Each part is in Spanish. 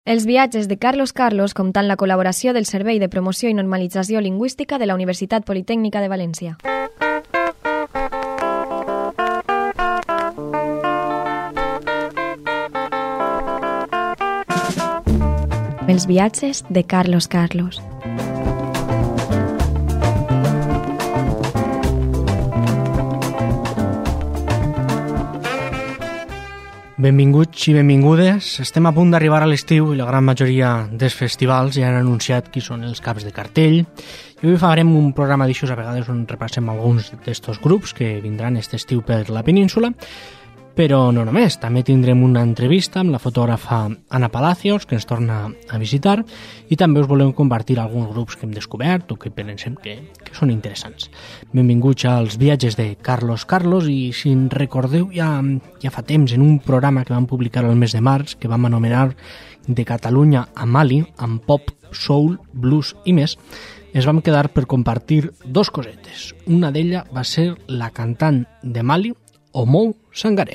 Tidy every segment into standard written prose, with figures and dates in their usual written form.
Els viatges de Carlos Carlos comptant la col·laboració del Servei de Promoció i Normalització Lingüística de la Universitat Politècnica de València. Els viatges de Carlos Carlos. Benvinguts i benvingudes. Estem a punt d'arribar a l'estiu i la gran majoria dels festivals ja han anunciat qui són els caps de cartell. I avui farem un programa d'aixòs a vegades on repassem alguns d'estos grups que vindran aquest estiu per la península. Però no només, també tindrem una entrevista amb la fotògrafa Ana Palacios, que ens torna a visitar, i també us volem compartir alguns grups que hem descobert o que pensem que són interessants. Benvinguts als viatges de Carlos Carlos, i si en recordeu ja fa temps, en un programa que vam publicar el mes de març, que vam anomenar De Catalunya a Mali, amb pop, soul, blues i més, ens vam quedar per compartir dos cosetes. Una d'ella va ser la cantant de Mali, Oumou Sangaré.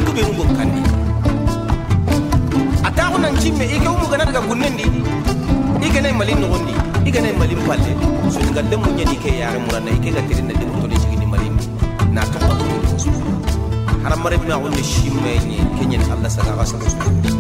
Ata ko nan chimme ike umu ganar ga gunnendi igene malin ngondi igene malin palle so ngalle munya dike yaare murana ike ga tirina de to le jigini malin na to ko haram mare na wonni shimme ni kenyen Allah saka ga saka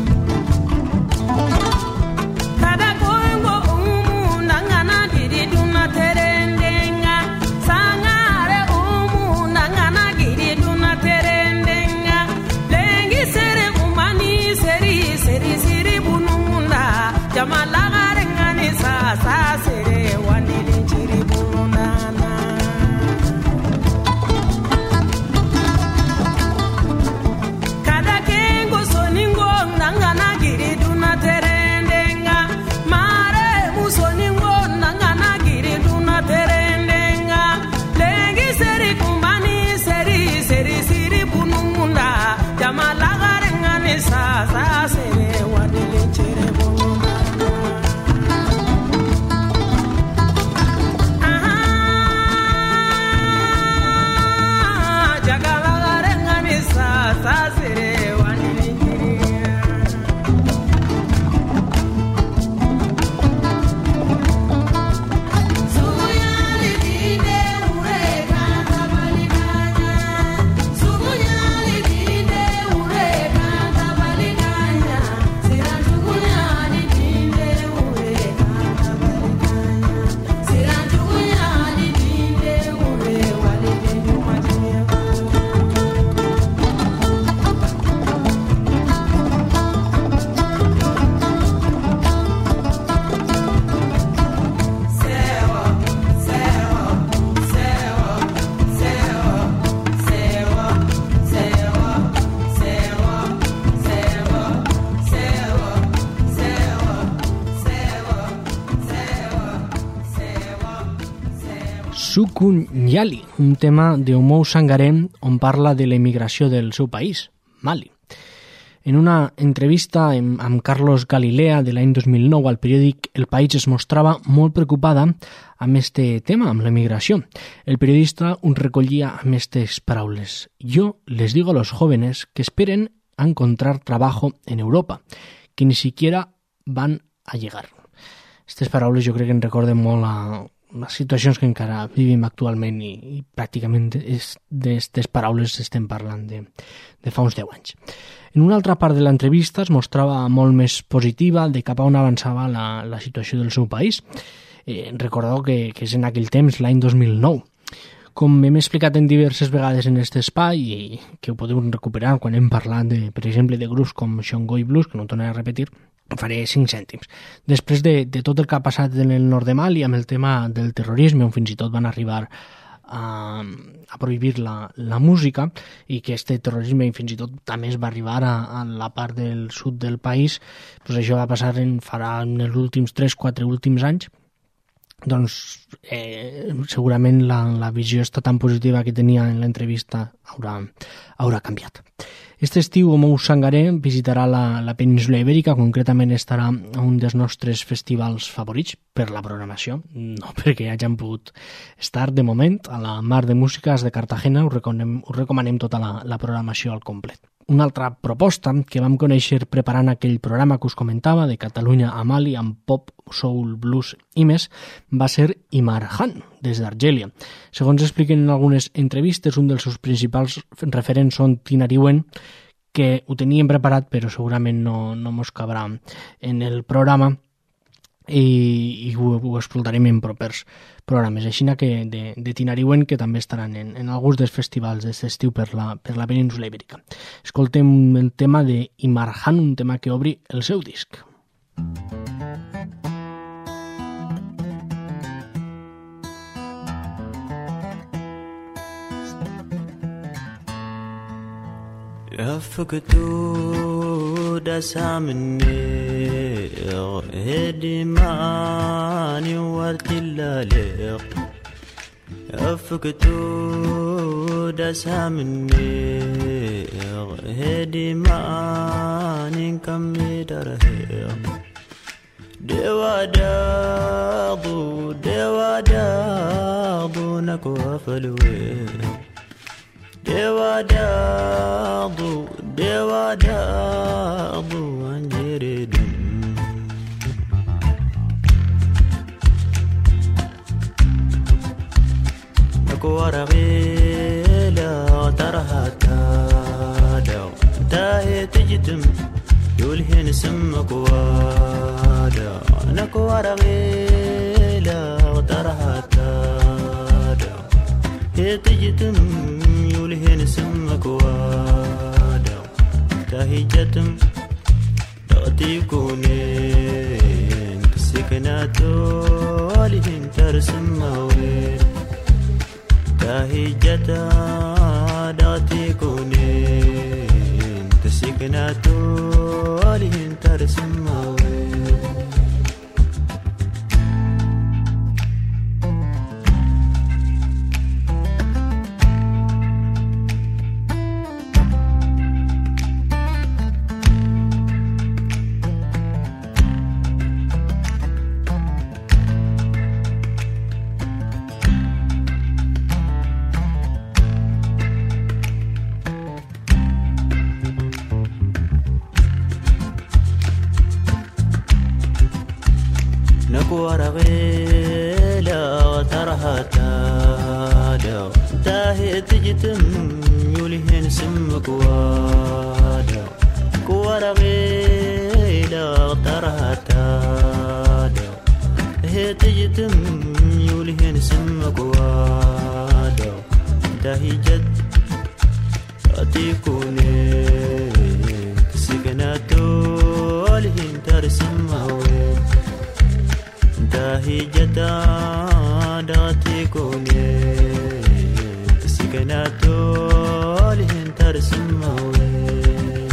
kada ko ngo nangana diri duna terendenga sangare nangana giri duna terendenga lengi sere umani seri seri siri bununda jamala garengani sa sere wani chiri bunana kada kengo soningo nangana giri duna terendenga mare musoningo nangana giri duna terendenga lengi seri kumbani seri seri siri bununda jamala garengani sa sere wani chiri bunana jagala garengani sa sere wani Sukunyali, un tema d'Oumou Sangaré on parla de l'emigració del seu país, Mali. En una entrevista amb Carlos Galilea de l'any 2009 al periòdic El País es mostrava molt preocupada amb este tema, amb l'emigració. El periodista un recollia amb aquestes paraules. Yo les digo a los jóvenes que esperen a encontrar trabajo en Europa, que ni siquiera van a llegar. Aquestes paraules jo crec que ens recorden molt a les situacions que encara vivim actualment i pràcticament d'aquestes paraules estem parlant de fa uns 10 anys. En una altra part de l'entrevista es mostrava molt més positiva de cap a on avançava la situació del seu país. Recordeu que és en aquell temps, l'any 2009. Com hem explicat en diverses vegades en aquest espai i que ho podeu recuperar quan hem parlat, per exemple, de grups com Xongoi Blues, que no ho tornaré a repetir, faré 5 cèntims. Després de tot el que ha passat en el nord de Mali amb el tema del terrorisme, on fins i tot van arribar a prohibir la música i que este terrorisme fins i tot també es va arribar a la part del sud del país, doncs això va passar en els últims 3-4 últims anys, doncs segurament la visió tan positiva que tenia en l'entrevista haurà canviat. Este estiu Oumou Sangaré visitarà la península Ibèrica, concretament estarà a un dels nostres festivals favorits per la programació, no perquè hagin pogut estar de moment a la Mar de Músiques de Cartagena, us recomanem tota la programació al complet. Una altra proposta que vam conèixer preparant aquell programa que us comentava de Catalunya a Mali amb pop, soul, blues i més va ser Imar Khan, des d'Argèlia. Segons expliquen en algunes entrevistes, un dels seus principals referents són Tinariwen, que ho teníem preparat però segurament no mos cabrà en el programa i ho explotarem en propers programes. Així que de Tinariwen, que també estaran en alguns dels festivals d'aquest estiu per la península Ibèrica. Escoltem el tema de Imar Khan, un tema que obri el seu disc. فكتو دسا مني هدي ماني ورد اللالق فكتو دسا مني هدي ماني كمي درهق دوا داضو نكو فلوي دوا داضو أنجري دم نكوار غيلا ترها تادو تاهي تجتم يولهن سمك وادا نكوار غيلا ترها تادو هي تجتم يولهن سمك وادا تاهي جتم تغتيكونين كسكناتو لهن ترسم موين تاهي جتا تغتيكونين كسكناتو لهن ترسم موين نكوار غيلا ترها تادو تاهي تجتم يولهن سمك وادو كوار غيلا ترها تادو هي تجتم يولهن سمك وادو تاهي جد تيكوني سكناتو لهن ترسم موين تاهي جتا داتي كوني سكناتو لهن ترسم موين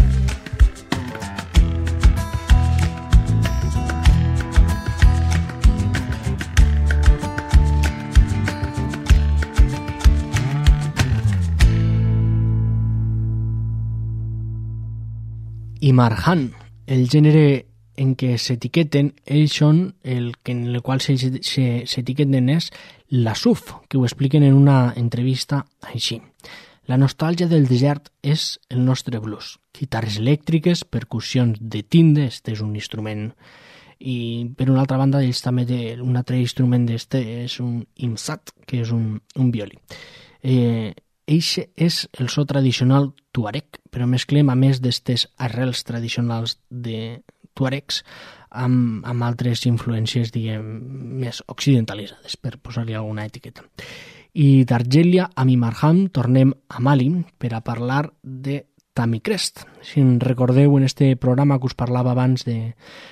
I Marjan, el gènere en què s'etiqueten, ells són el que en el qual s'etiqueten és la SUF, que ho expliquen en una entrevista així. La nostàlgia del desert és el nostre blues. Guitarres elèctriques, percussions de tinde, este és un instrument. I per una altra banda, ells també té un altre instrument d'este, és un imsat, que és un violí. Eixe és el so tradicional tuareg, però mesclem a més d'estes arrels tradicionals de tuaregs amb altres influències, diguem, més occidentalitzades, per posar-li alguna etiqueta. I d'Argèlia a Marjan tornem a Mali per a parlar de Tammy Crest. Si en recordeu en este programa que us parlava abans de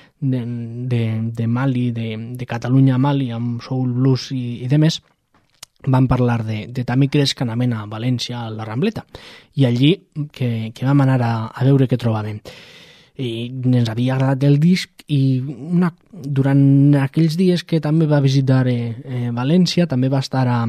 Mali, de Catalunya a Mali, amb soul blues i demés, vam parlar de Tammy Crest que anaven a València, a la Rambleta, i allí que vam anar a veure què trobàvem. I ens havia agradat el disc i durant aquells dies que també va visitar València, també va estar a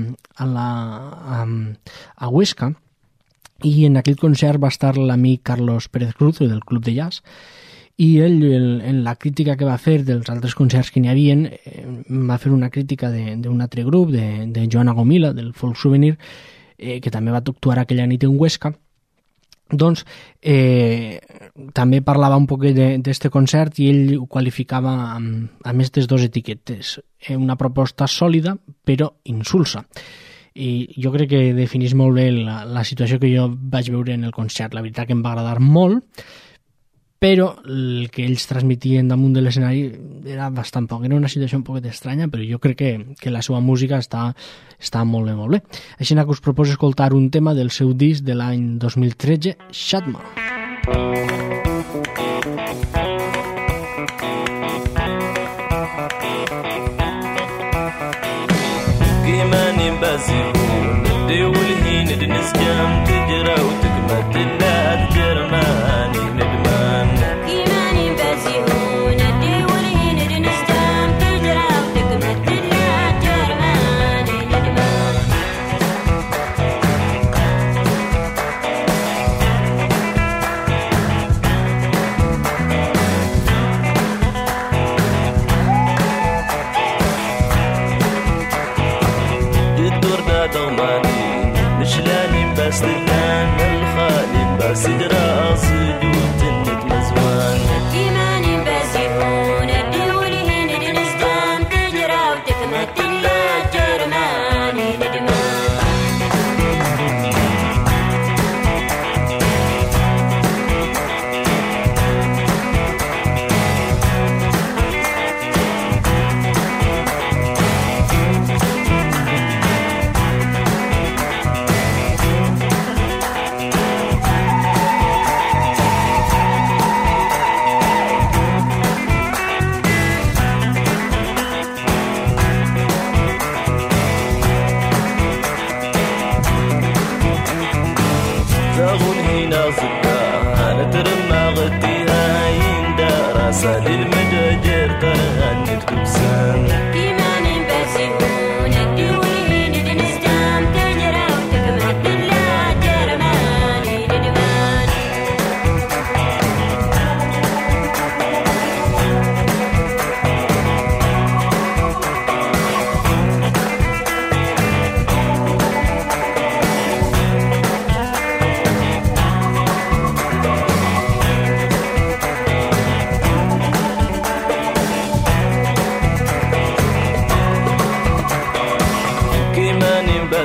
Huesca, i en aquell concert va estar l'amic Carlos Pérez Cruz del Club de Jazz, i ell en la crítica que va fer dels altres concerts que n'hi havien va fer una crítica d'un altre grup, de Joana Gomila, del Folk Souvenir, que també va actuar aquella nit en Huesca. Doncs també parlava un poc d'este concert i ell ho qualificava amb aquestes dues etiquetes, una proposta sòlida però insulsa, i jo crec que definís molt bé la situació que jo vaig veure en el concert. La veritat que em va agradar molt, però el que ells transmitien damunt de l'escenari era bastant poc, era una situació un poc estranya, però jo crec que la seva música està molt bé, molt bé. Així que us proposo escoltar un tema del seu disc de l'any 2013, Shatma. كيماني بازيون ديول هين دنسجام تجرى وتكمت اللات جرماني ندمان كيماني بازيون ديول هين دنسجام تجرى وتكمت اللات جرماني ندمان الدور دا ضماني مشلاني بس اللان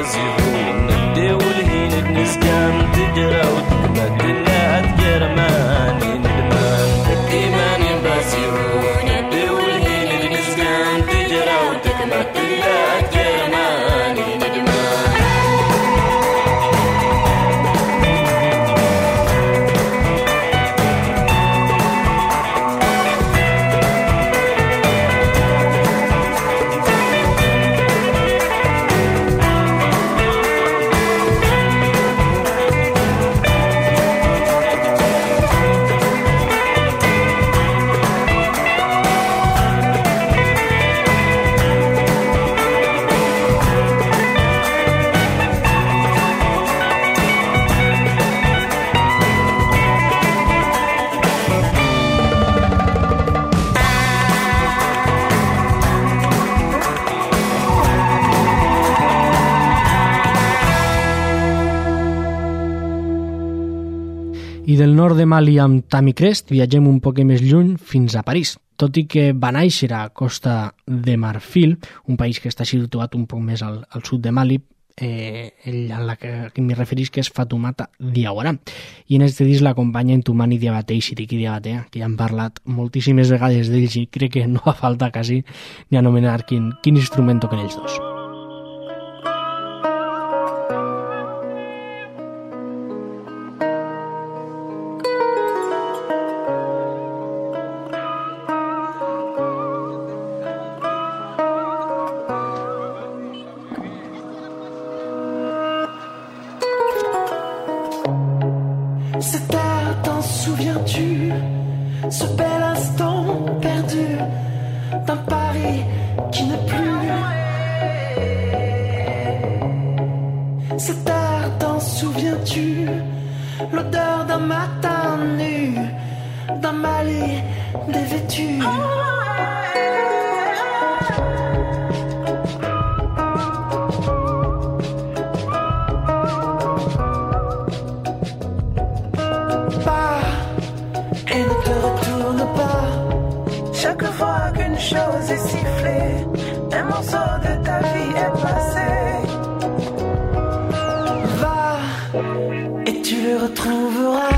بازيون ندي والهين نسكام تجرى وتكمل لا تجرماني ندمان إيماني بازيون ندي والهين نسكام تجرى وتكمل لا تجرماني ندمان I del nord de Mali amb Tammy Crest viatgem un poc més lluny fins a París. Tot i que va néixer a Costa de Marfil, un país que està situat un poc més al sud de Mali, a la que m'hi referís que és Fatoumata Diawara. I en este disc l'acompanya Ntoumani Diabaté i Sidiki Diabaté, que ja hem parlat moltíssimes vegades d'ells i crec que no fa falta quasi ni anomenar quin instrument toquen ells dos. Cette terre, t'en souviens-tu? Ce bel instant perdu d'un Paris qui n'est plus. Cette terre, t'en souviens-tu? L'odeur d'un matin nu, d'un Mali dévêtu. Chaque fois qu'une chose est sifflée, un morceau de ta vie est passé. Va, et tu le retrouveras.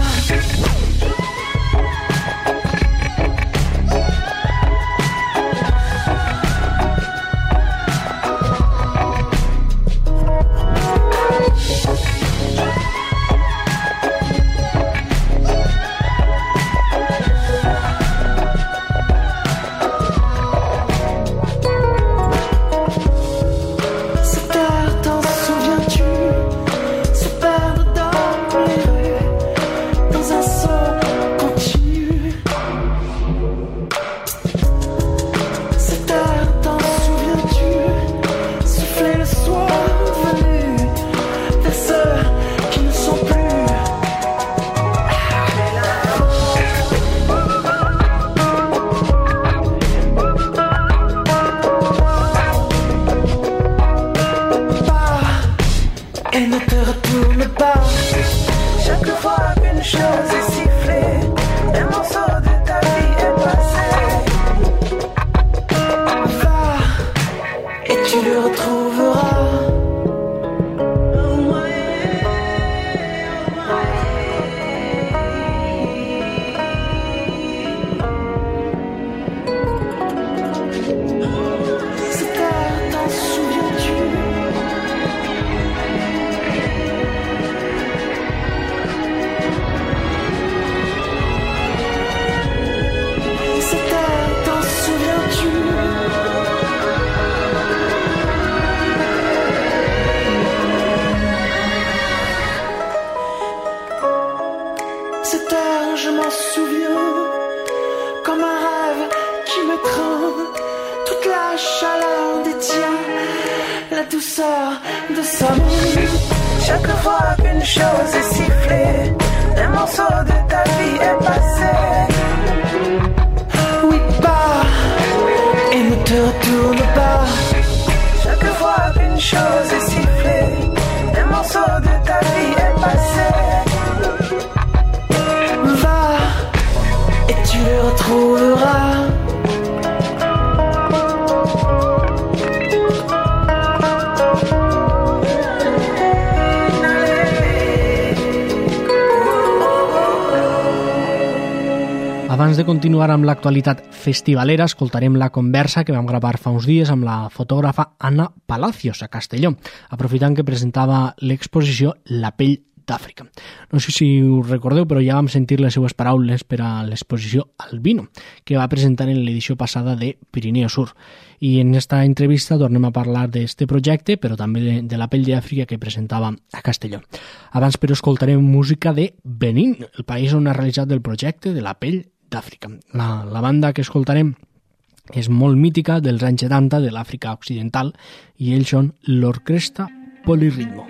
Chaque fois qu'une chose est sifflée, un morceau de ta vie est passé. Oui, pars et ne te retourne pas. Chaque fois qu'une chose est sifflée, un morceau de ta vie est passé. Va et tu le retrouveras. abans de continuar amb l'actualitat festivalera, escoltarem la conversa que vam gravar fa uns dies amb la fotògrafa Anna Palacios a Castelló, aprofitant que presentava l'exposició La pell d'Àfrica. No sé si us recordeu, però ja vam sentir les seues paraules per a l'exposició Albino, que va presentar en l'edició passada de Pirineo Sur. I en esta entrevista tornem a parlar d'este projecte, però també de La pell d'Àfrica que presentava a Castelló. Abans, però, escoltarem música de Benín, el país on ha realitzat el projecte de La pell d'Àfrica. La banda que escoltarem és molt mítica dels anys 70 de l'Àfrica Occidental i ells són l'Orquestra Polirritmo.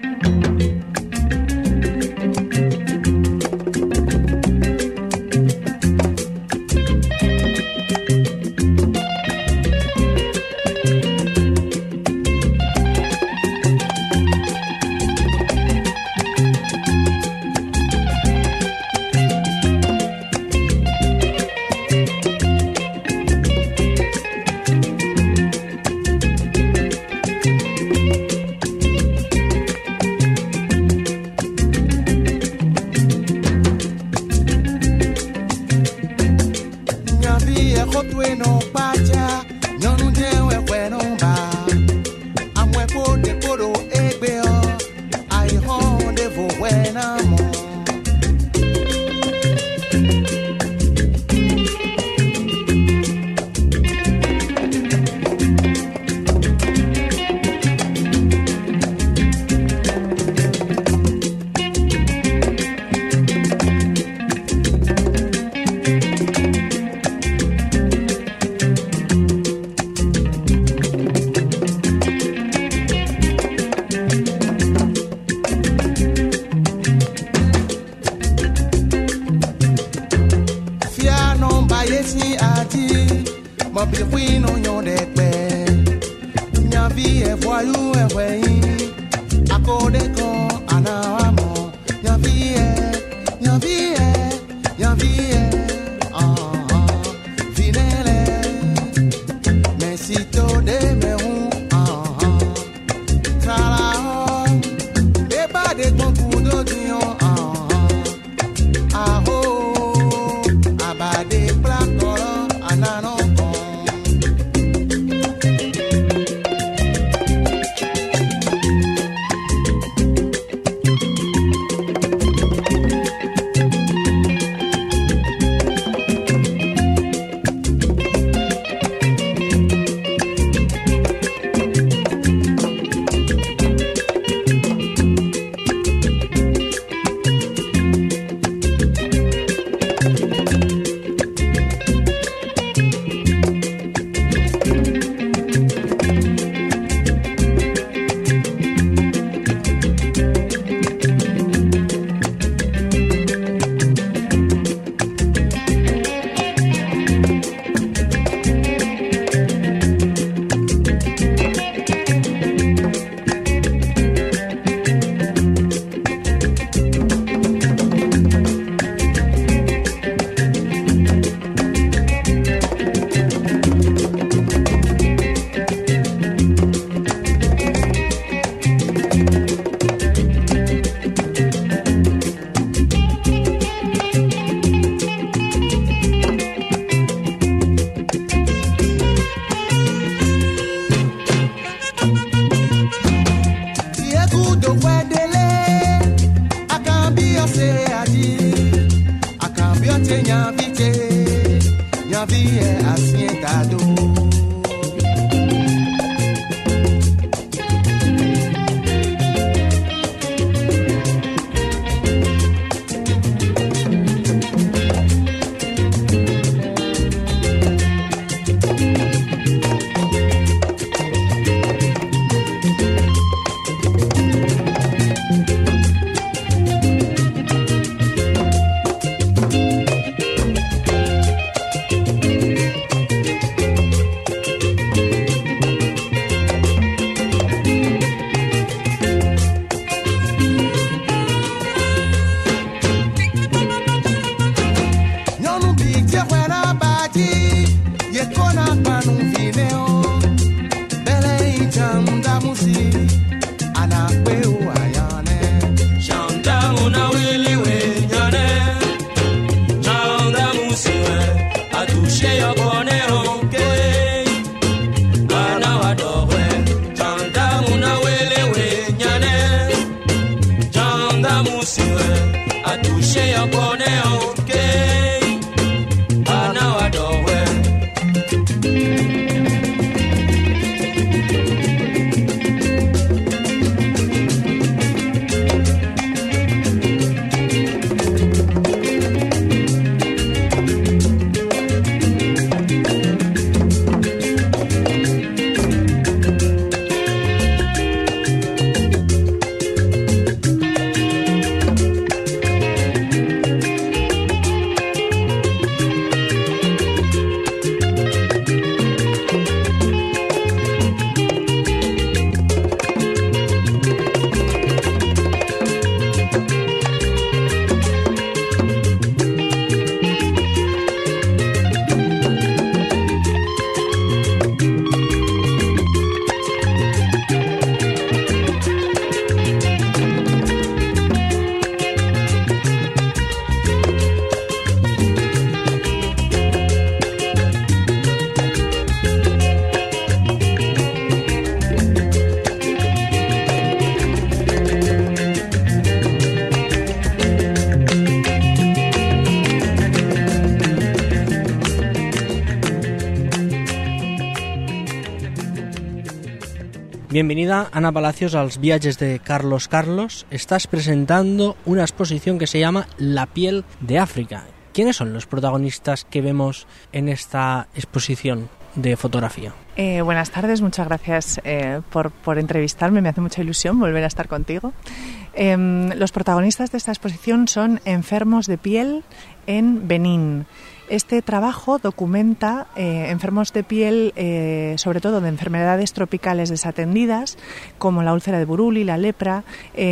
Bienvenida, Ana Palacios, a los viajes de Carlos Carlos. Estás presentando una exposición que se llama La piel de África. ¿Quiénes son los protagonistas que vemos en esta exposición de fotografía? Buenas tardes, muchas gracias por entrevistarme, me hace mucha ilusión volver a estar contigo. Los protagonistas de esta exposición son enfermos de piel en Benín. Este trabajo documenta enfermos de piel, sobre todo de enfermedades tropicales desatendidas, como la úlcera de Buruli, la lepra,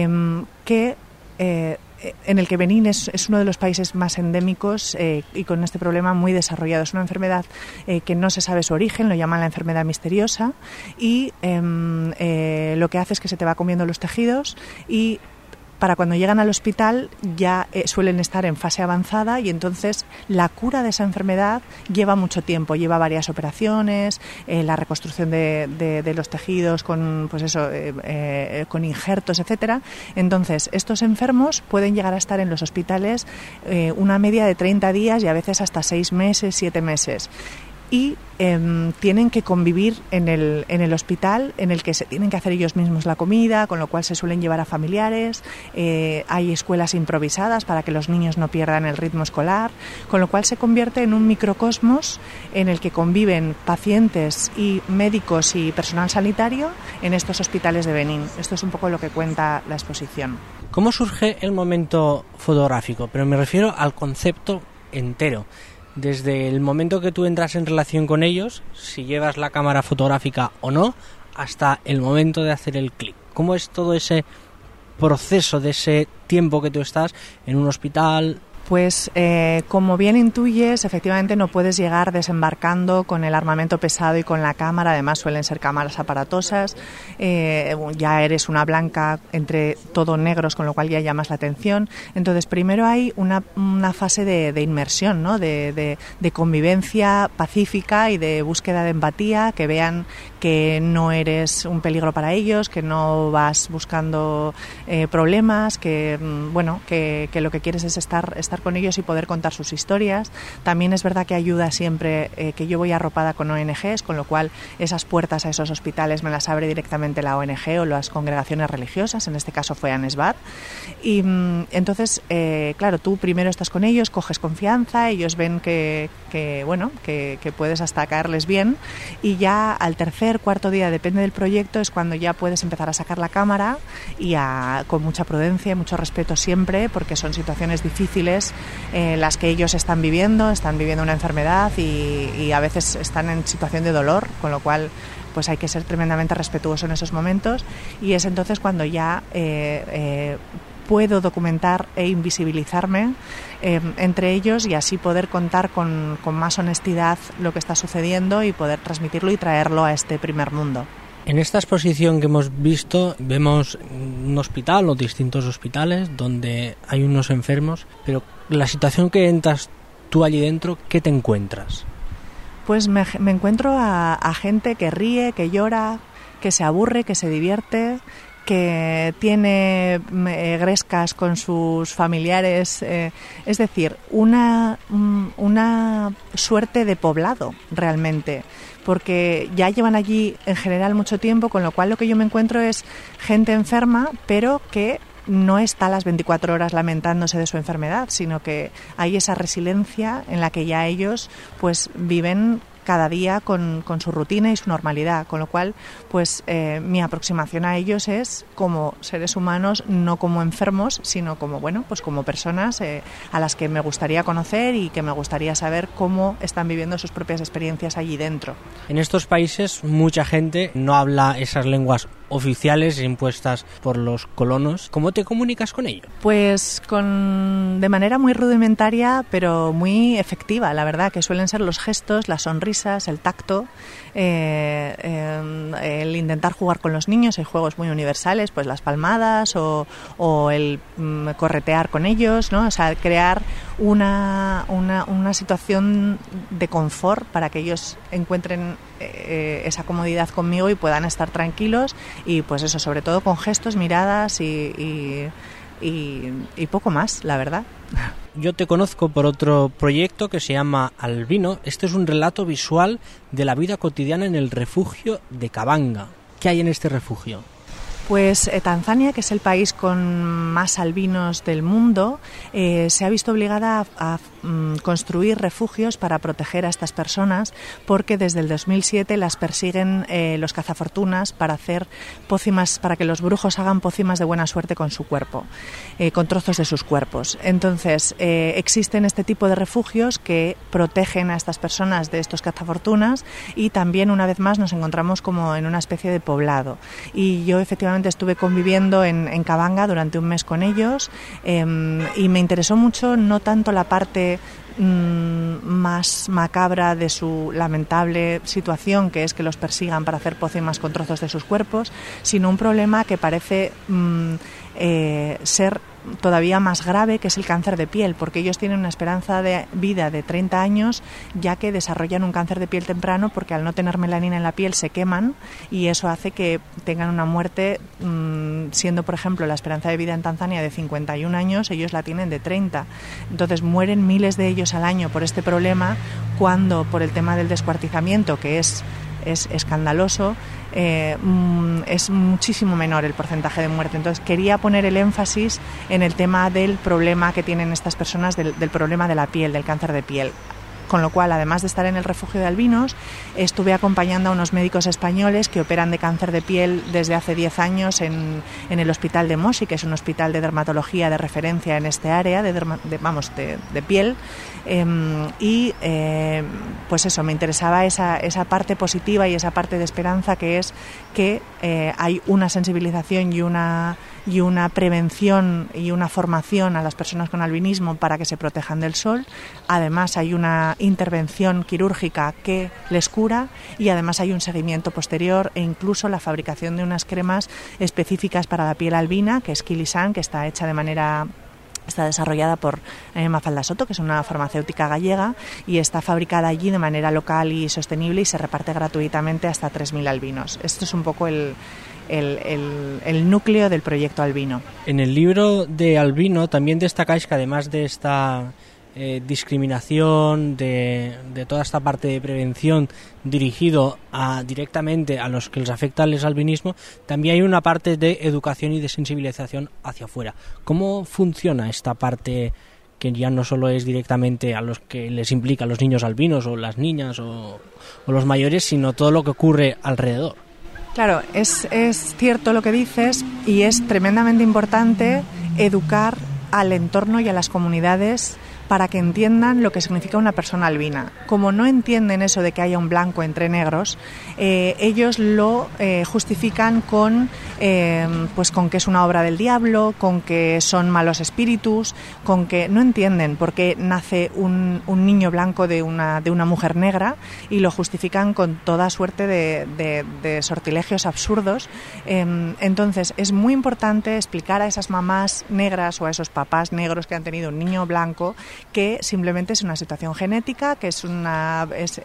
en el que Benín es uno de los países más endémicos y con este problema muy desarrollado. Es una enfermedad que no se sabe su origen, lo llaman la enfermedad misteriosa, y lo que hace es que se te va comiendo los tejidos y para cuando llegan al hospital ya suelen estar en fase avanzada, y entonces la cura de esa enfermedad lleva mucho tiempo, lleva varias operaciones, la reconstrucción de los tejidos con, pues eso, con injertos, etcétera. Entonces estos enfermos pueden llegar a estar en los hospitales una media de 30 días y a veces hasta 6 meses, 7 meses. Y tienen que convivir en el hospital, en el que se tienen que hacer ellos mismos la comida, con lo cual se suelen llevar a familiares. Hay escuelas improvisadas para que los niños no pierdan el ritmo escolar, con lo cual se convierte en un microcosmos en el que conviven pacientes y médicos y personal sanitario en estos hospitales de Benín. Esto es un poco lo que cuenta la exposición. ¿Cómo surge el momento fotográfico? Pero me refiero al concepto entero. Desde el momento que tú entras en relación con ellos, si llevas la cámara fotográfica o no, hasta el momento de hacer el clic. ¿Cómo es todo ese proceso de ese tiempo que tú estás en un hospital? Pues como bien intuyes, efectivamente no puedes llegar desembarcando con el armamento pesado y con la cámara, además suelen ser cámaras aparatosas, ya eres una blanca entre todo negros, con lo cual ya llamas la atención. Entonces primero hay una fase de inmersión, ¿no? de convivencia pacífica y de búsqueda de empatía, que vean que no eres un peligro para ellos, que no vas buscando problemas, que lo que quieres es estar con ellos y poder contar sus historias. También es verdad que ayuda siempre que yo voy arropada con ONGs, con lo cual esas puertas a esos hospitales me las abre directamente la ONG o las congregaciones religiosas, en este caso fue ANESBAD. Y entonces, claro, tú primero estás con ellos, coges confianza, ellos ven que puedes hasta caerles bien, y ya al tercer, cuarto día, depende del proyecto, es cuando ya puedes empezar a sacar la cámara y con mucha prudencia y mucho respeto siempre, porque son situaciones difíciles las que ellos están viviendo una enfermedad y a veces están en situación de dolor, con lo cual pues hay que ser tremendamente respetuoso en esos momentos, y es entonces cuando ya puedo documentar e invisibilizarme entre ellos y así poder contar con más honestidad lo que está sucediendo y poder transmitirlo y traerlo a este primer mundo. En esta exposición que hemos visto vemos un hospital o distintos hospitales donde hay unos enfermos, pero la situación que entras tú allí dentro, ¿qué te encuentras? Pues me encuentro a gente que ríe, que llora, que se aburre, que se divierte, que tiene grescas con sus familiares, es decir, una suerte de poblado realmente, porque ya llevan allí en general mucho tiempo, con lo cual lo que yo me encuentro es gente enferma, pero que no está a las 24 horas lamentándose de su enfermedad, sino que hay esa resiliencia en la que ya ellos pues viven cada día con su rutina y su normalidad, con lo cual pues mi aproximación a ellos es como seres humanos, no como enfermos, sino como como personas a las que me gustaría conocer y que me gustaría saber cómo están viviendo sus propias experiencias allí dentro. En estos países mucha gente no habla esas lenguas oficiales impuestas por los colonos. ¿Cómo te comunicas con ellos? Pues de manera muy rudimentaria, pero muy efectiva, la verdad, que suelen ser los gestos, las sonrisas, el tacto, el intentar jugar con los niños. Hay juegos muy universales, pues las palmadas o el corretear con ellos, ¿no? O sea, crear una situación de confort para que ellos encuentren esa comodidad conmigo y puedan estar tranquilos, y pues eso, sobre todo con gestos, miradas y poco más, la verdad. Yo te conozco por otro proyecto que se llama Albino. Este es un relato visual de la vida cotidiana en el refugio de Cabanga. ¿Qué hay en este refugio? Pues Tanzania, que es el país con más albinos del mundo, se ha visto obligada a construir refugios para proteger a estas personas, porque desde el 2007 las persiguen los cazafortunas para hacer pócimas, para que los brujos hagan pócimas de buena suerte con su cuerpo, con trozos de sus cuerpos. Entonces existen este tipo de refugios que protegen a estas personas de estos cazafortunas, y también una vez más nos encontramos como en una especie de poblado. Y yo efectivamente estuve conviviendo en Kabanga durante un mes con ellos, y me interesó mucho no tanto la parte más macabra de su lamentable situación, que es que los persigan para hacer pócimas con trozos de sus cuerpos, sino un problema que parece ser todavía más grave, que es el cáncer de piel, porque ellos tienen una esperanza de vida de 30 años, ya que desarrollan un cáncer de piel temprano, porque al no tener melanina en la piel se queman, y eso hace que tengan una muerte, siendo por ejemplo la esperanza de vida en Tanzania de 51 años, ellos la tienen de 30. Entonces mueren miles de ellos al año por este problema, cuando por el tema del descuartizamiento, que es escandaloso, es muchísimo menor el porcentaje de muerte. Entonces quería poner el énfasis en el tema del problema que tienen estas personas, del problema de la piel, del cáncer de piel. Con lo cual, además de estar en el refugio de albinos, estuve acompañando a unos médicos españoles que operan de cáncer de piel desde hace 10 años en el Hospital de Moshi, que es un hospital de dermatología de referencia en este área de piel. Pues eso, me interesaba esa parte positiva y esa parte de esperanza, que es que hay una sensibilización y una prevención y una formación a las personas con albinismo para que se protejan del sol. Además hay una intervención quirúrgica que les cura, y además hay un seguimiento posterior, e incluso la fabricación de unas cremas específicas para la piel albina, que es Kilisan, que está desarrollada por Mafalda Soto, que es una farmacéutica gallega, y está fabricada allí de manera local y sostenible, y se reparte gratuitamente hasta 3.000 albinos. Esto es un poco el núcleo del proyecto albino. En el libro de Albino también destacáis que, además de esta discriminación, de toda esta parte de prevención dirigido directamente a los que les afecta el albinismo, también hay una parte de educación y de sensibilización hacia afuera. ¿Cómo funciona esta parte, que ya no solo es directamente a los que les implica, a los niños albinos o las niñas o los mayores, sino todo lo que ocurre alrededor? Claro, es cierto lo que dices, y es tremendamente importante educar al entorno y a las comunidades para que entiendan lo que significa una persona albina. Como no entienden eso de que haya un blanco entre negros, ellos lo justifican con que es una obra del diablo, con que son malos espíritus, con que no entienden por qué nace un niño blanco de una mujer negra, y lo justifican con toda suerte de sortilegios absurdos. Entonces es muy importante explicar a esas mamás negras o a esos papás negros que han tenido un niño blanco que simplemente es una situación genética, que es una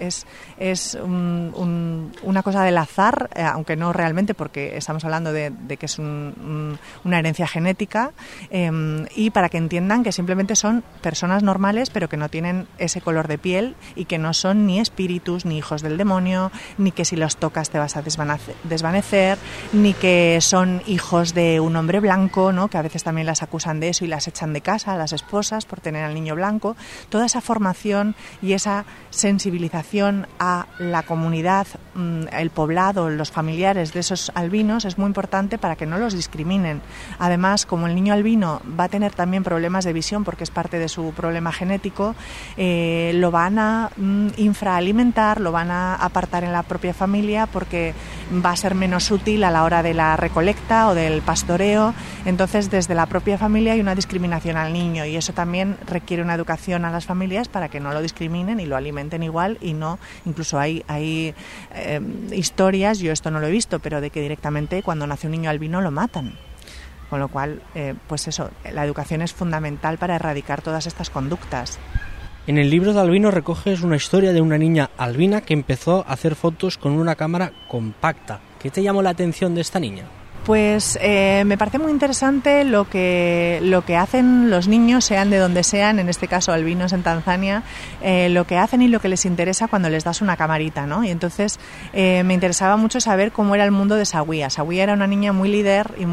cosa del azar, aunque no realmente, porque estamos hablando de que es una herencia genética, y para que entiendan que simplemente son personas normales, pero que no tienen ese color de piel, y que no son ni espíritus, ni hijos del demonio, ni que si los tocas te vas a desvanecer, ni que son hijos de un hombre blanco, ¿no? Que a veces también las acusan de eso y las echan de casa a las esposas por tener al niño blanco. Toda esa formación y esa sensibilización a la comunidad, el poblado, los familiares de esos albinos es muy importante para que no los discriminen. Además, como el niño albino va a tener también problemas de visión, porque es parte de su problema genético, lo van a infraalimentar, lo van a apartar en la propia familia, porque va a ser menos útil a la hora de la recolecta o del pastoreo. Entonces, desde la propia familia hay una discriminación al niño, y eso también requiere una educación a las familias para que no lo discriminen y lo alimenten igual, y no, incluso hay historias, yo esto no lo he visto, pero de que directamente cuando nace un niño albino lo matan. Con lo cual, pues eso, la educación es fundamental para erradicar todas estas conductas. En el libro de Albino recoges una historia de una niña albina que empezó a hacer fotos con una cámara compacta. ¿Qué te llamó la atención de esta niña? Pues me parece muy interesante lo que hacen los niños, sean de donde sean, en este caso albinos en Tanzania, lo que hacen y lo que les interesa cuando les das una camarita, ¿no? Y entonces me interesaba mucho saber cómo era el mundo de Sawia. Sawia era una niña muy líder y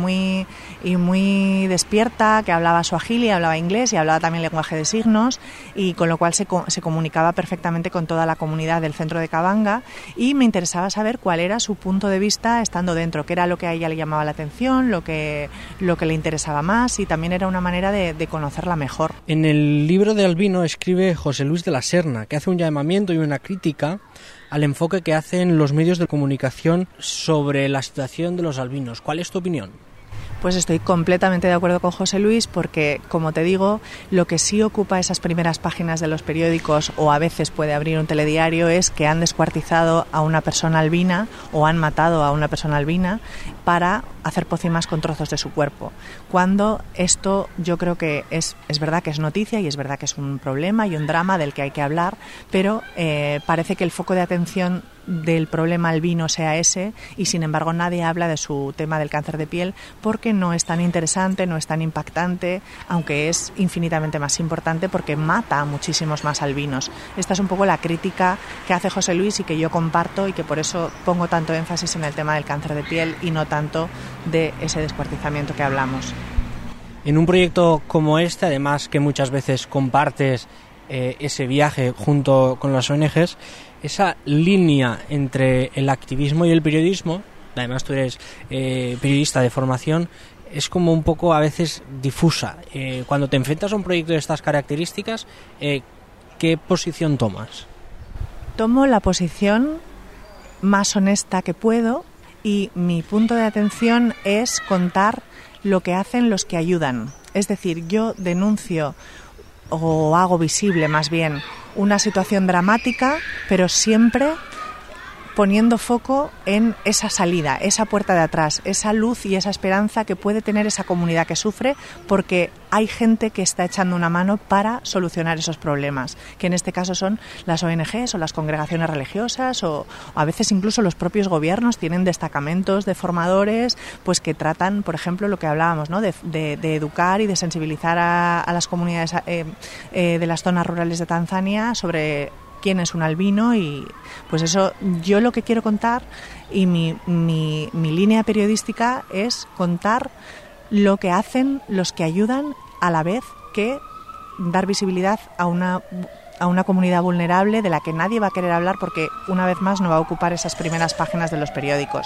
muy despierta, que hablaba suajili, hablaba inglés y hablaba también lenguaje de signos, y con lo cual se comunicaba perfectamente con toda la comunidad del centro de Kabanga, y me interesaba saber cuál era su punto de vista estando dentro, qué era lo que a ella le llamaba la atención, lo que le interesaba más, y también era una manera de conocerla mejor. En el libro de Albino escribe José Luis de la Serna, que hace un llamamiento y una crítica al enfoque que hacen los medios de comunicación sobre la situación de los albinos. ¿Cuál es tu opinión? Pues estoy completamente de acuerdo con José Luis, porque, como te digo, lo que sí ocupa esas primeras páginas de los periódicos, o a veces puede abrir un telediario, es que han descuartizado a una persona albina o han matado a una persona albina para hacer pócimas con trozos de su cuerpo. Cuando esto, yo creo que es verdad que es noticia y es verdad que es un problema y un drama del que hay que hablar, pero parece que el foco de atención del problema albino sea ese, y sin embargo nadie habla de su tema del cáncer de piel porque no es tan interesante, no es tan impactante, aunque es infinitamente más importante porque mata a muchísimos más albinos. Esta es un poco la crítica que hace José Luis y que yo comparto, y que por eso pongo tanto énfasis en el tema del cáncer de piel y no tanto de ese descuartizamiento que hablamos. En un proyecto como este, además que muchas veces compartes ese viaje junto con las ONGs, esa línea entre el activismo y el periodismo, además tú eres periodista de formación, es como un poco a veces difusa. Cuando te enfrentas a un proyecto de estas características, ¿qué posición tomas? Tomo la posición más honesta que puedo, y mi punto de atención es contar lo que hacen los que ayudan. Es decir, yo denuncio o hago visible más bien una situación dramática, pero siempre poniendo foco en esa salida, esa puerta de atrás, esa luz y esa esperanza que puede tener esa comunidad que sufre, porque hay gente que está echando una mano para solucionar esos problemas, que en este caso son las ONGs o las congregaciones religiosas, o a veces incluso los propios gobiernos tienen destacamentos de formadores pues que tratan, por ejemplo, lo que hablábamos, ¿no? de educar y de sensibilizar a las comunidades de las zonas rurales de Tanzania sobre quién es un albino. Y pues eso, yo lo que quiero contar, y mi línea periodística es contar lo que hacen los que ayudan, a la vez que dar visibilidad a una comunidad vulnerable de la que nadie va a querer hablar, porque una vez más no va a ocupar esas primeras páginas de los periódicos.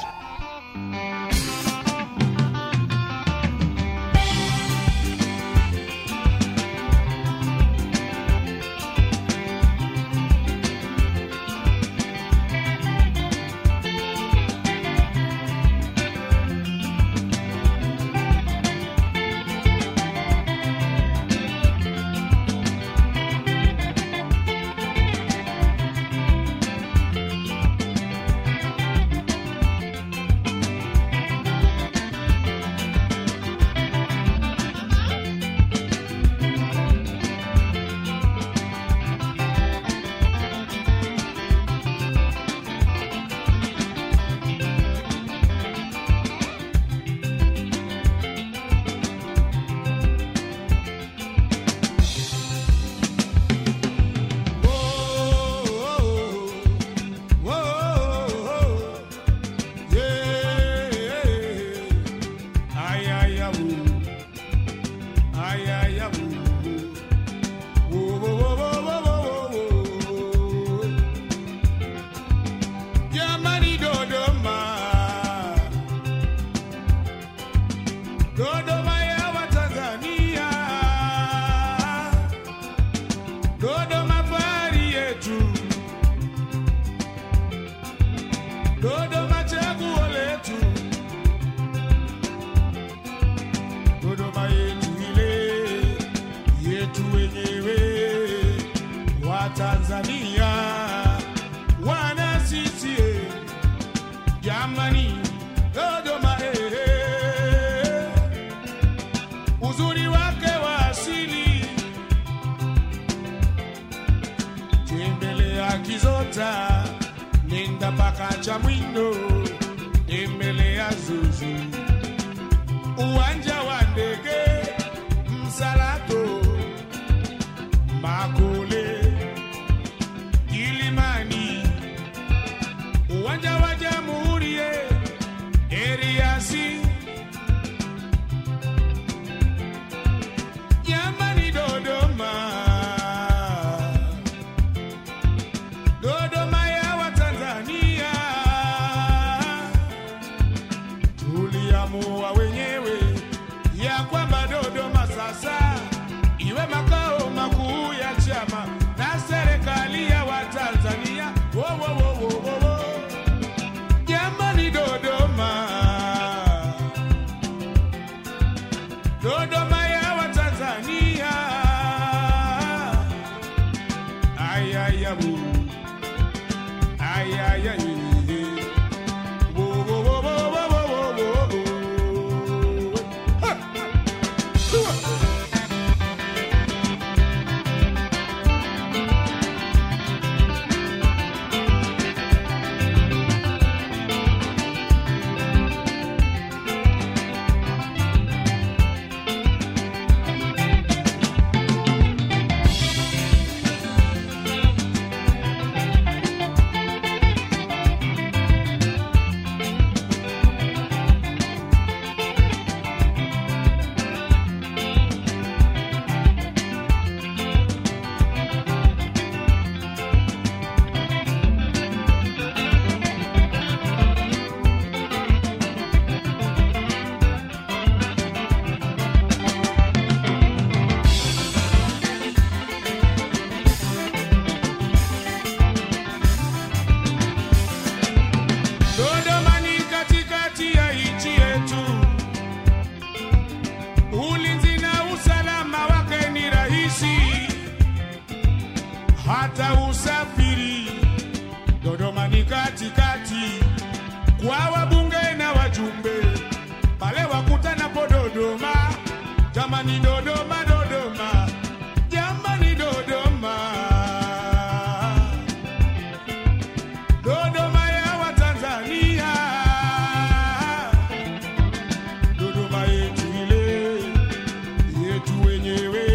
katikati kwa wabunge na wajumbe pale wakutanapo Dodoma. Jamani Dodoma, Dodoma, jamani Dodoma, Dodoma ya Watanzania, Dodoma yetu ile yetu wenyewe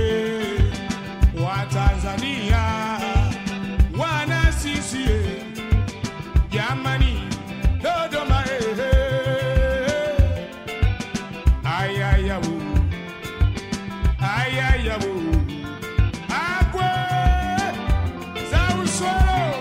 Watanzania wana sisi, jamani Dodoma ayayabu ayayabu agwe za usoro.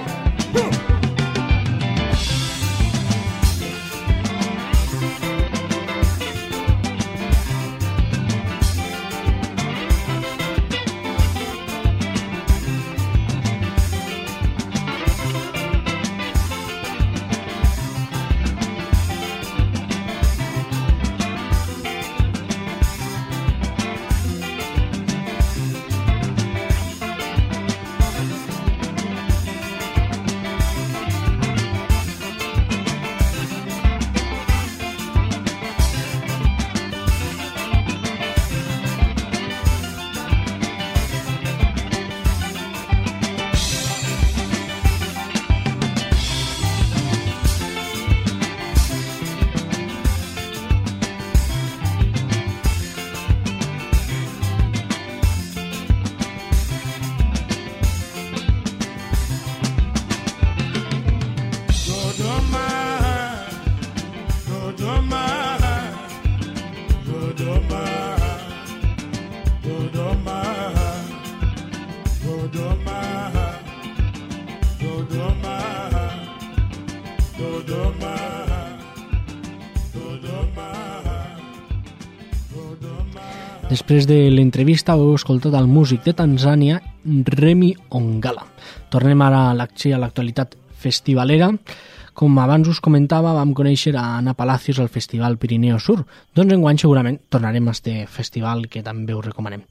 Després de l'entrevista heu escoltat el músic de Tanzània, Remi Ongala. Tornem ara a l'actualitat festivalera. Com abans us comentava, vam conèixer a Ana Palacios al Festival Pirineo Sur. Doncs enguany segurament tornarem a este festival que també us recomanem.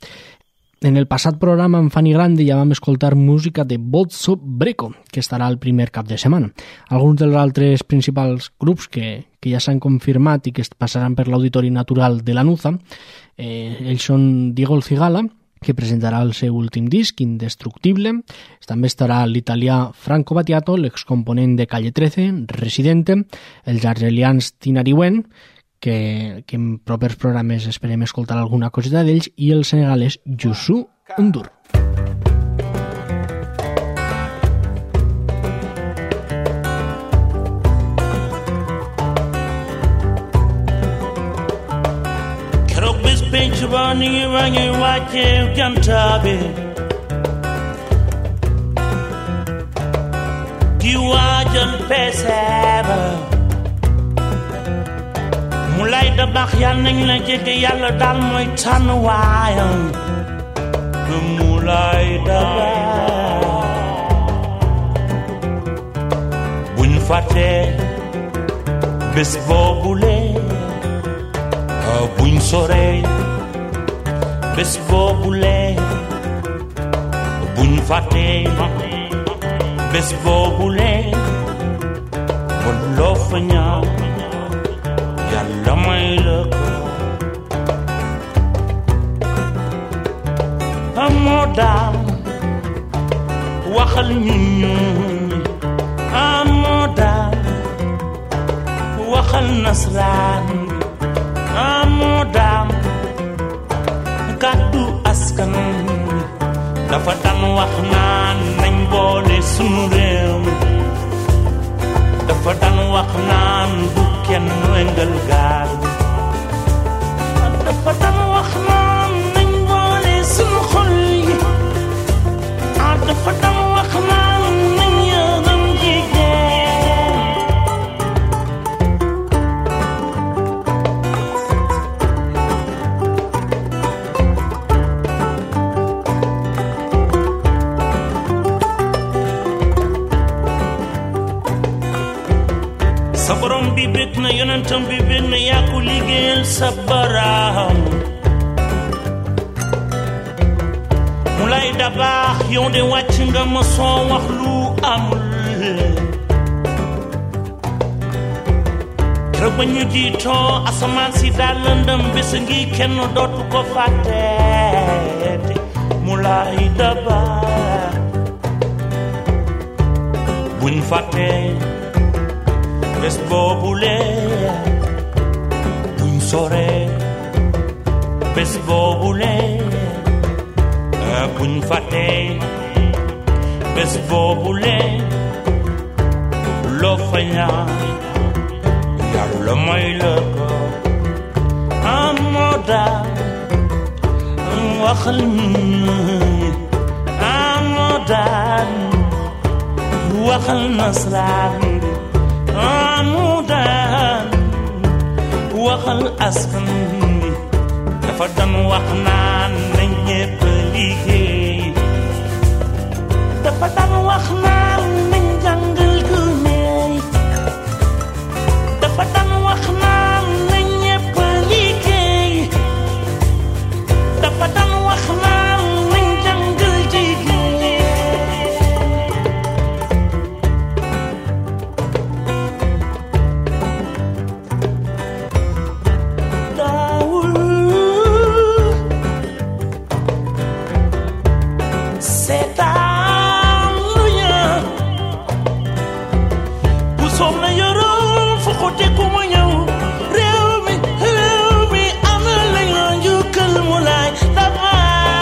En el passat programa amb Fanny Grande ja vam escoltar música de Bozzo Breco, que estarà el primer cap de setmana. Alguns dels altres principals grups que ja s'han confirmat i que passaran per l'Auditori Natural de la Nuza, ells són Diego el Cigala, que presentarà el seu últim disc, Indestructible. També estarà l'italià Franco Battiato, l'excomponent de Calle 13, Residente, els argelians Tinariwen, que en propers programes esperem escoltar alguna coseta d'ells, i el senegalès Youssou N'Dour. Keroog bés penc ba ni ngi wàññi wàcce jantaabe di waajal peseeba mu lay da baax yàlla nañ la jege yàlla daal mooy tànn waayam mu lay da baax buñ fàttee bés boobule buñ soree bés boobule buñ fàttee bés boobule ba loo fa ñaaw yàlla may la ko amoo daal waxal ñu amoo daal waxal nasraan amoo daal kàddu askan dafa daan wax naan nañ boole sunu réew dafa daan wax naan bu kenn wengal gaal dafa daan wax naan nañ boole sunu xol yi dafa daan wax naan nañ yërëm jigéen sa borom bi bég na yonentam bi bég na yaa ko liggéeyal sa baraam mu lay da baax yow de wàcc nga ma soo wax lu amul keroog ba ñu jiitoo asamaan si daal lëndëm bés ngi kenn dootu ko fàtte Moulay Daba buñ fàtte bés boobule buñ sore bés boobule buñ fàtte bés boobule loo fa ñaan Yàlla may la ko amoo daal waxal amoo daal waxal nasraan amoo daal waxal askan bi dafa doon wax naan na ñépp liggéey dafa doon wax naan nañ jàngal gune dafa doon wax naan na ñépp liggéey dafa doon wax naan nañ jàngal jigéen daawul seetaan lu ñaa bu soom na yoroon fu xote ku ma ñëw réew mi am na la nga njukkal Moulay Daba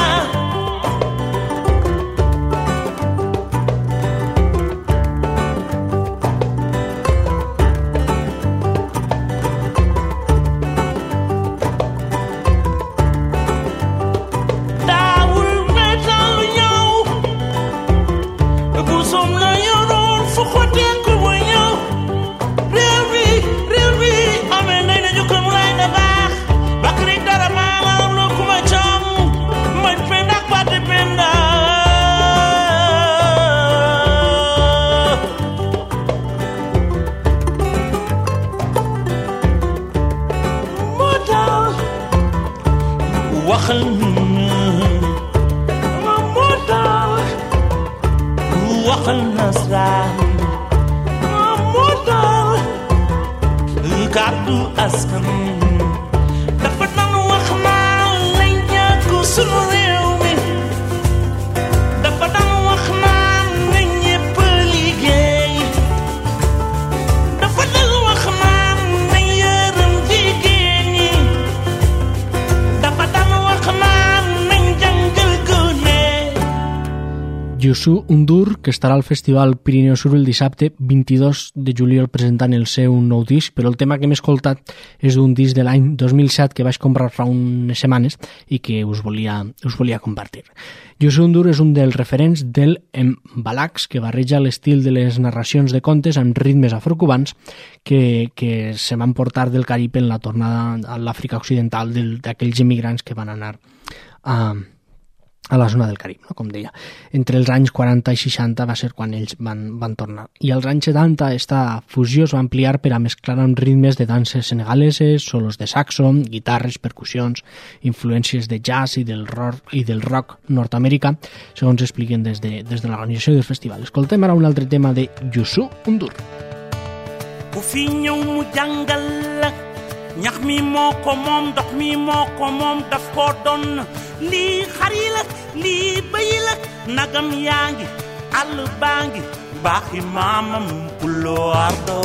daawul meetal lu ñëw bu soom na yoroon fu xote ku ma ñëw réew mi amee nañ na njukkal Moulay Daba Bakri dara maanaam loo kuma cam may penda ak baate penda moo tax waxal moo tax waxal nasraan moo tax kàddu askan dafa doon wax naan lañ ñàkk sunu réew mi dafa doon wax naan na ñépp liggéey dafa doon wax naan na yërëm jigéen ñi dafa doon wax naan nañ jàngal gune Youssou N'Dour, que estarà al Festival Pirineu Sur el dissabte 22 de juliol presentant el seu nou disc, però el tema que hem escoltat és d'un disc de l'any 2007 que vaig comprar fa unes setmanes i que us volia compartir. Youssou N'Dour és un dels referents del mbalax, que barreja l'estil de les narracions de contes amb ritmes afrocubans que se van portar del Carib en la tornada a l'Àfrica Occidental d'aquells immigrants que van anar a la zona del Carib, no? Com deia. Entre els anys 40 i 60 va ser quan ells van tornar. I als anys 70 aquesta fusió es va ampliar per a mesclar amb ritmes de danses senegaleses, solos de saxo, guitarres, percussions, influències de jazz i del rock nord-americà, segons expliquen des de l'organització del festival. Escoltem ara un altre tema de Youssou N'Dour. ku fi ñëw mu jàngal la ñax mi moo ko moom ndox mi moo ko moom daf ko doon lii xar yi la lii bëy la nagam yaa ngi àll baa ngi baaxi maamam Pulo Ardo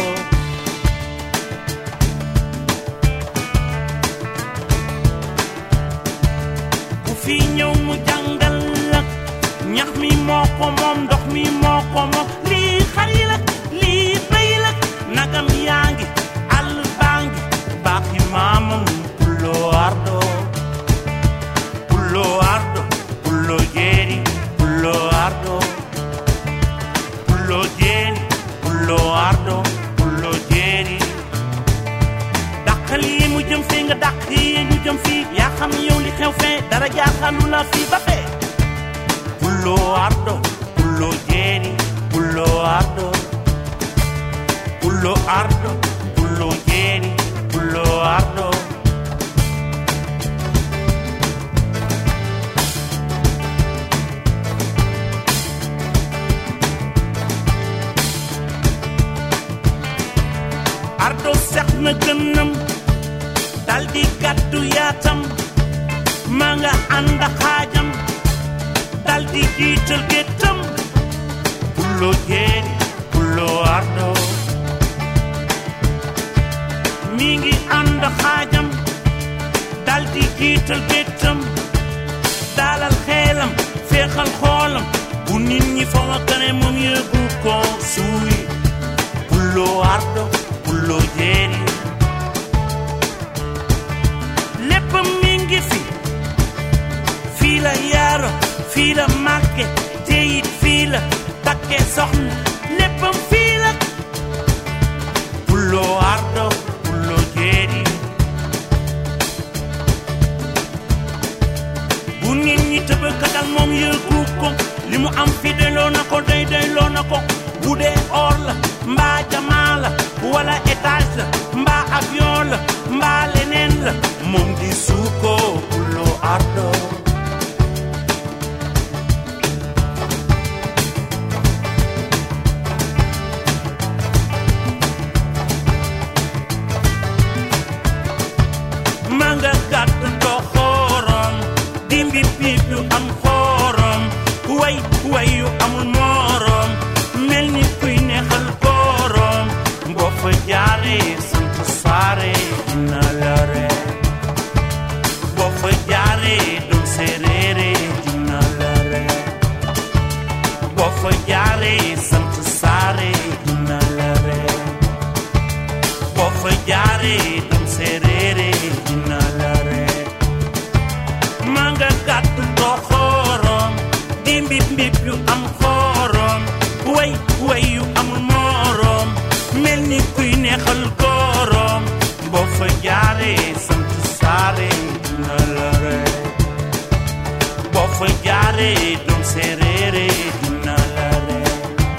ku fi ñëw mu jàngal la ñax mi moo ko moom ndox mi moo ko moom lii xar yi la lii bëy la nagam yaa ngi àll baa ngi baaxi maamam Pulo Ardo Pulo Ardo Pulo Jeri Pulo Ardo Pulo Jeri Pulo Ardo Pulo Jeri dàqal yi mu jëm fii nga dàq yi ñu jëm fii yaa xam yow li xew fee dara jaaxalu la fii ba fee Pulo Ardo Pulo Jeri Pulo Ardo Pulo Ardo Pulo Jeri Pulo Ardo Ardo seq na ma nga ànd ak xaajam dal di jiital géttam Pulo jeeri Pulo ardo mi ngi ànd ak xaajam dal di jiital géttam dalal xeelam féexal xoolam bu nit ñi fa wakkane moom yëgu ko suuy Pulo ardo Pulo jeeri léppam mi ngi fi fii la yaaro fii la màgge te it fii la takke soxna léppam fii la Pulo ardo Pulo jeeri bu nit ñi tëbëkkatal moom yëgu ko li mu am fi doyloo na ko doyloo na ko bu dee or la mbaa jamaa la wala étage la mbaa avion la mbaa leneen la moom di suuko Pulo ardo manga gàtt doxorom dimbi piip yu am xorom way way yu amul morom mel ni kuy neexal korom boo fa jaaree sant saare dina la ree boo fa jaaree doon séeréere dina la ree boo fa jaaree sant saare dina la ree boo fa jaaree doon séeréere dina la ree manga gàtt doxorom dimbi mbib yu am xorom way way yu amul morom mel ni kuy neexal korom boo fa jaaree sant saare dina la ree boo fa jaaree doon séeréere dina la ree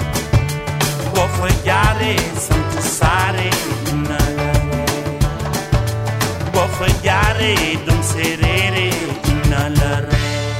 boo fa jaaree sant saare dina la ree boo fa jaaree doon séeréere dina la ree.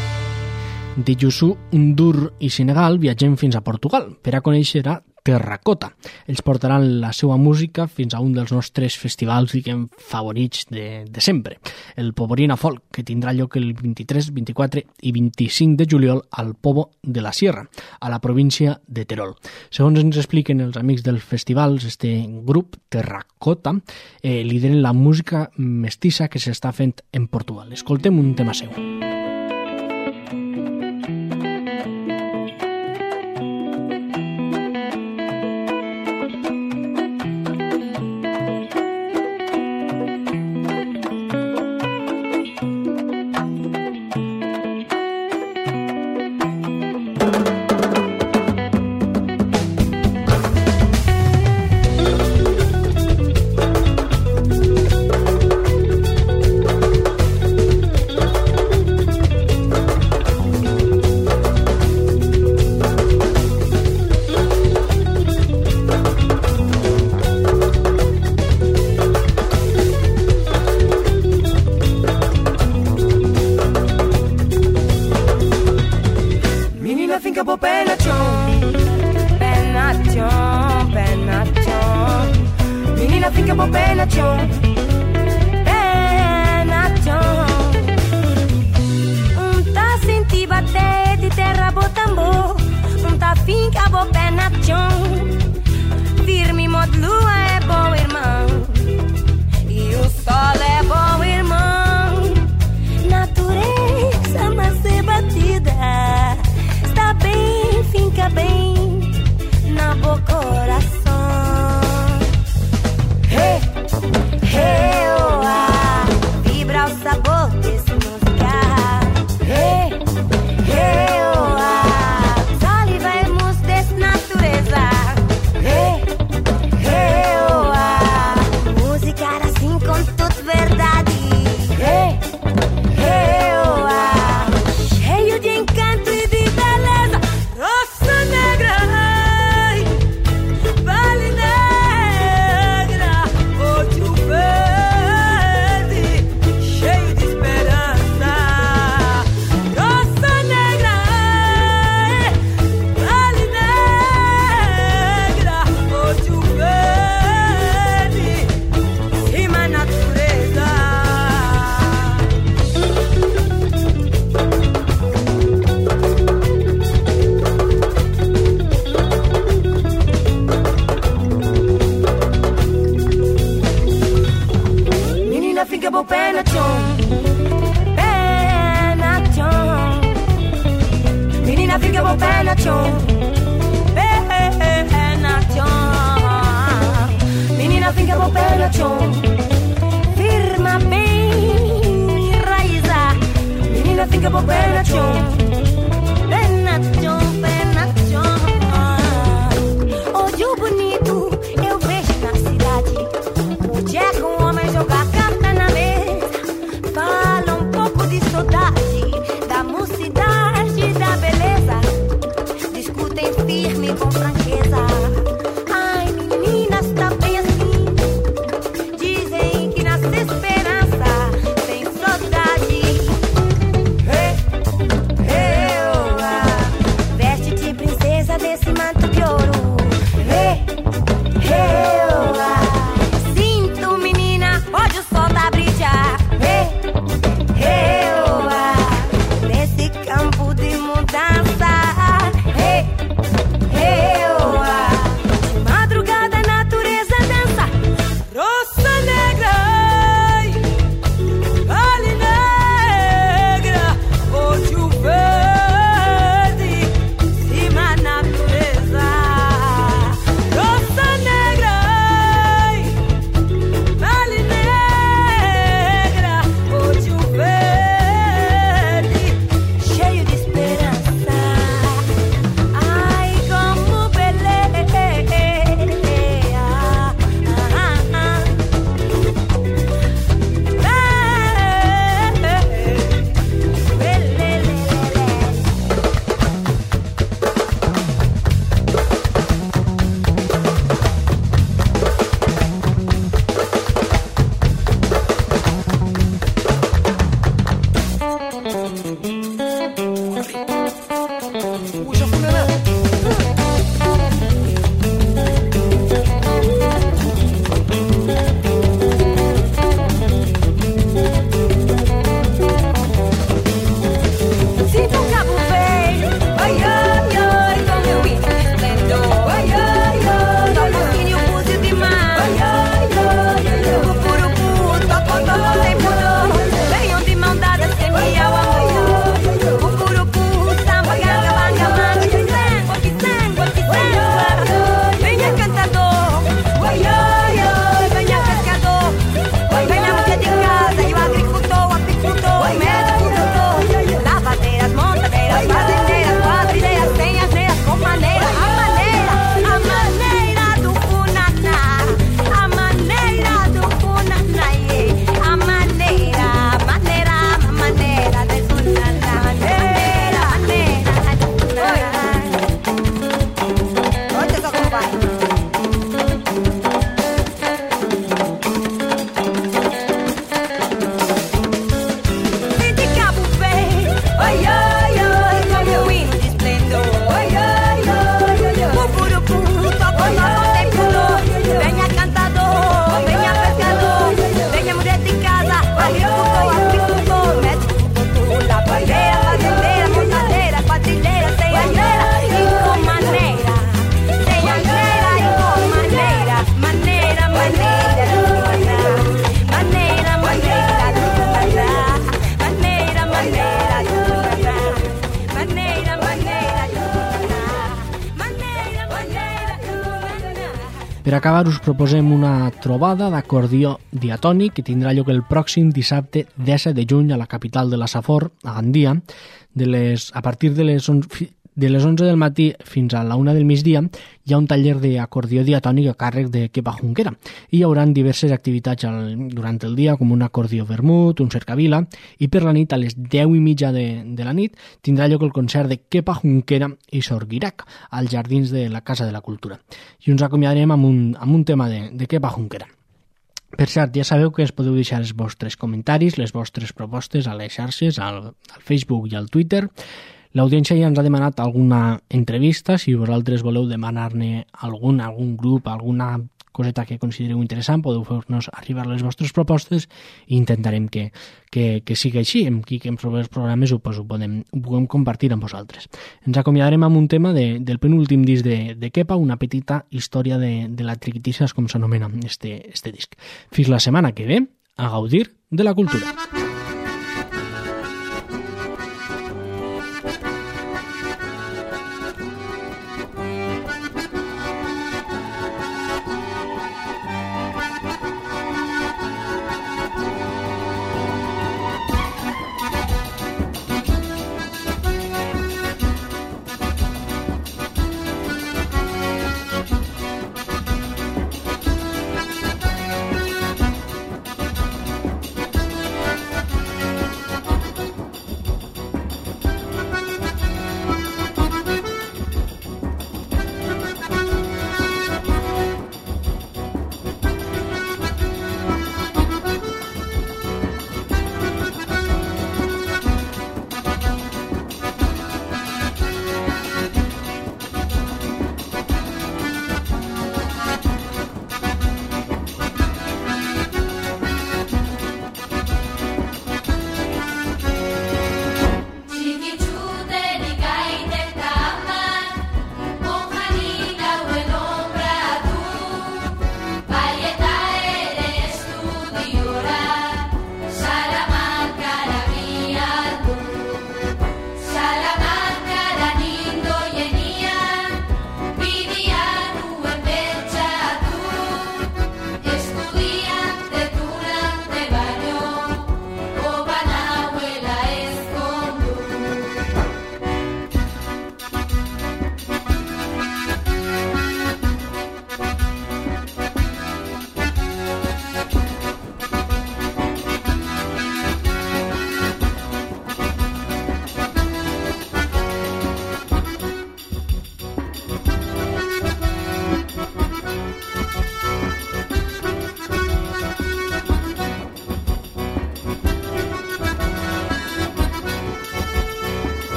De Youssou N'Dour i Senegal viatgem fins a Portugal per a conèixer a Terracota. Ells portaran la seva música fins a un dels nostres festivals, diguem, favorits de sempre, el Poborina Folk, que tindrà lloc el 23, 24 i 25 de juliol al Pobo de la Sierra, a la província de Terol. Segons ens expliquen els amics dels festivals, este grup, Terracota, lideren la música mestissa que s'està fent en Portugal. Escoltem un tema seu. Hey, Menina, fica bom pé na chão. Pé na chão. Menina, fica bom pé na chão. Pé na chão. Menina, fica bom pé na chão. Firma bem raíza. Menina, fica bom pé na chão. Pé na chão, pé na chão. Olho bonito eu vejo na cidade. Hoje é com um homem jogar carta na mesa. Fala um pouco de saudade, da mocidade, da beleza. Discutem firme com franqueza. Ai, meninas, tá bem assim. Dizem que nasce esperança, tem saudade. Veste-te princesa desse manto de ouro. Sinto, menina, hoje o sol tá a brilhar. Nesse campo de mudança. De madrugada a natureza dança. Roça negra, vale negra, hoje o verde, cima a natureza. Roça negra, vale negra, hoje o verde, cheio de esperança. Ai, como beleza. Sinto um cabo feio, ai, ai, ai, com meu hino de esplendor. Ai, ai, ai, toca um quinho búzio de mar. Ai, ai, ai, o curucu, toca o toco sem pudor. Venham de mão dada, semear o amor. O curucu, samba, ganga, banga, manga, venha cantador. Ai, ai, ai, venha pescador. Venha mulher de casa e o agricultor, o apicultor, o médico, o doutor. Lavadeiras, montadeiras, fazendeiras, quadrilheiras, sem asneiras, com maneira, a maneira do funaná, a maneira do funaná, yeah. A maneira do funaná, maneira do funaná. Oi, só como vai? De Cabo Verde, ai, ai, ai, com meu hino de esplendor. Ai, ai, ai, o curucu, toca o toco sem pudor. Venha cantador, venha pescador, venha mulher de casa, agricultor, apicultor, médico, doutor, lavadeira, fazendeira, montadeira, quadrilheira, sem asneira e com maneira. Sem asneira e com maneira, maneira do funaná, maneira do funaná. Maneira do funaná, maneira do funaná. Per acabar us proposem una trobada d'acordió diatònic que tindrà lloc el pròxim dissabte 10 de juny a la capital de la Safor, a Gandia, a partir de les 11 del matí fins a la 1 del migdia hi ha un taller d'acordió diatònic a càrrec de Kepa Junquera i hi haurà diverses activitats durant el dia com un acordió vermut, un cercavila i per la nit a les 10:30 de la nit tindrà lloc el concert de Kepa Junquera i Sor Guirac als jardins de la Casa de la Cultura i ens acomiadarem amb un tema de Kepa Junquera. Per cert, ja sabeu que es podeu deixar els vostres comentaris, les vostres propostes a les xarxes, al Facebook i al Twitter. L'audiència ja ens ha demanat alguna entrevista, si vosaltres voleu demanar-ne algun grup, alguna coseta que considereu interessant, podeu fer-nos arribar les vostres propostes i intentarem que sigui així, amb qui que ens propers programes ho puguem compartir amb vosaltres. Ens acomiadarem amb un tema del penúltim disc de Kepa, una petita història de la triquitisses, com s'anomena este disc. Fins la setmana que ve, a gaudir de la cultura.